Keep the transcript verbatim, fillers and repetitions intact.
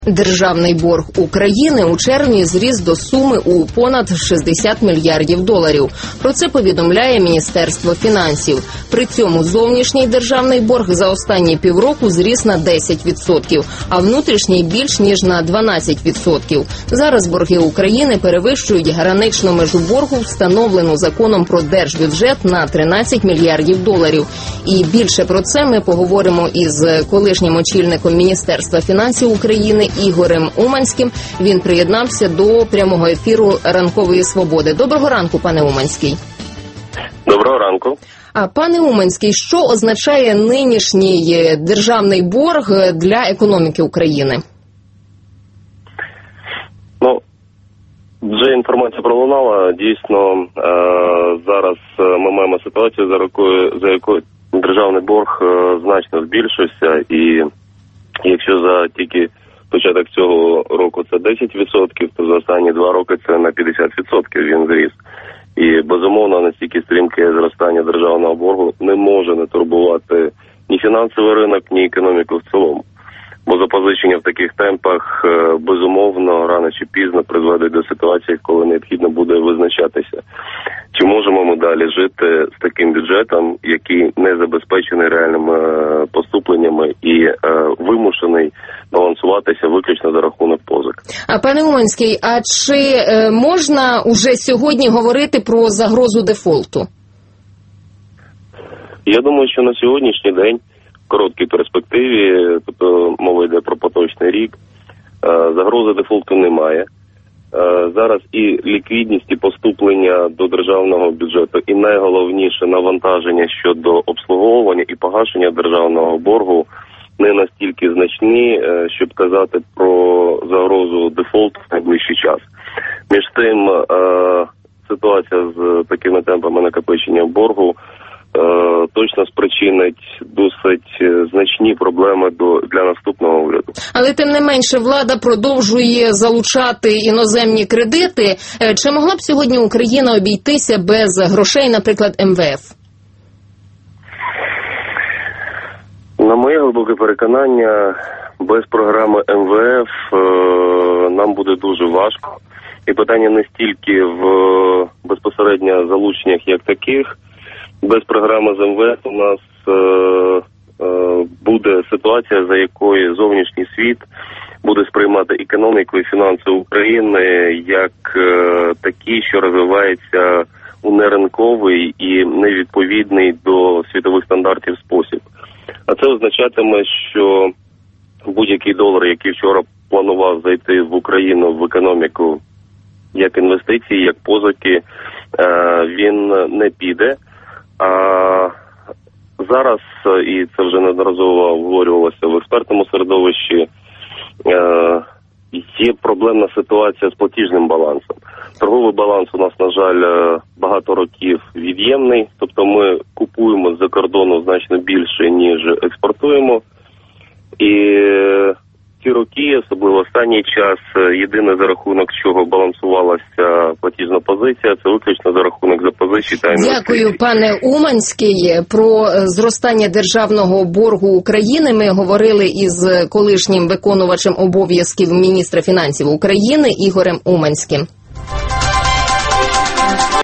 Державний борг України у червні зріс до суми у понад шістдесят мільярдів доларів. Про це повідомляє Міністерство фінансів. При цьому зовнішній державний борг за останні півроку зріс на десять відсотків, а внутрішній більш ніж на дванадцять відсотків. Зараз борги України перевищують граничну межу боргу, встановлену законом про держбюджет, на тринадцять мільярдів доларів. І більше про це ми поговоримо із колишнім очільником Міністерства фінансів України Ігорем Уманським. Він приєднався до прямого ефіру «Ранкової свободи». Доброго ранку, пане Уманський. Доброго ранку. А пане Уманський, що означає нинішній державний борг для економіки України? Ну, вже інформація пролунала. Дійсно, зараз ми маємо ситуацію, за якою, за якою державний борг значно збільшився. І якщо за тільки початок цього року це десять відсотків, то за останні два роки це на п'ятдесят відсотків він зріс. І, безумовно, настільки стрімке зростання державного боргу не може не турбувати ні фінансовий ринок, ні економіку в цілому. Бо запозичення в таких темпах, безумовно, рано чи пізно призведуть до ситуації, коли необхідно буде визначатися, чи можемо ми далі жити з таким бюджетом, який не забезпечений реальними поступленнями і е, вимушений балансуватися виключно за рахунок позик. А пане Уманський, а чи е, можна уже сьогодні говорити про загрозу дефолту? Я думаю, що на сьогоднішній день, в короткій перспективі, тобто мова йде про поточний рік, е, загрози дефолту немає. Зараз і ліквідність, і поступлення до державного бюджету, і найголовніше навантаження щодо обслуговування і погашення державного боргу не настільки значні, щоб казати про загрозу дефолту в найближчий час. Між тим, ситуація з такими темпами накопичення боргу точно спричинить досить значні проблеми до, для наступного уряду. Але тим не менше влада продовжує залучати іноземні кредити. Чи могла б сьогодні Україна обійтися без грошей, наприклад, ем ве еф? На моє глибоке переконання, без програми ем ве еф нам буде дуже важко. І питання не стільки в безпосередньо залученнях як таких. Без програми з ем ве еф у нас е, е, буде ситуація, за якою зовнішній світ буде сприймати економіку і фінанси України як е, такі, що розвиваються у неринковий і невідповідний до світових стандартів спосіб. А це означатиме, що будь-який долар, який вчора планував зайти в Україну в економіку як інвестиції, як позики, е, він не піде. А зараз, і це вже неодноразово обговорювалося в експертному середовищі, є проблемна ситуація з платіжним балансом. Торговий баланс у нас, на жаль, багато років від'ємний, тобто ми купуємо з-за кордону значно більше, ніж експортуємо. І ці роки, особливо останній час, єдине за рахунок чого балансувалася платіжна позиція, це виключно за рахунок запозичень та інвестицій. Дякую, пане Уманський. Про зростання державного боргу України ми говорили із колишнім виконувачем обов'язків міністра фінансів України Ігорем Уманським.